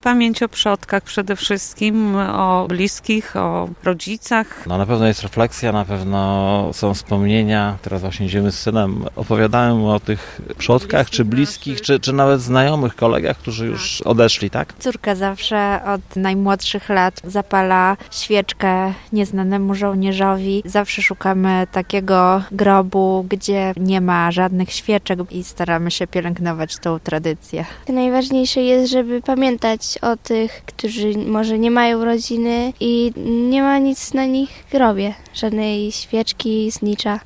Pamięć o przodkach przede wszystkim, o bliskich, o rodzicach. No na pewno jest refleksja, na pewno są wspomnienia. Teraz właśnie idziemy z synem, opowiadałem o tych przodkach, czy bliskich, czy nawet znajomych, kolegach, którzy już odeszli, tak? Córka zawsze od najmłodszych lat zapala świeczkę nieznanemu żołnierzowi. Zawsze szukamy takiego grobu, gdzie nie ma żadnych świeczek i staramy się pielęgnować tą tradycję. Najważniejsze jest, żeby pamiętać o tych, którzy może nie mają rodziny i nie ma nic na nich grobie, żadnej świeczki, znicza.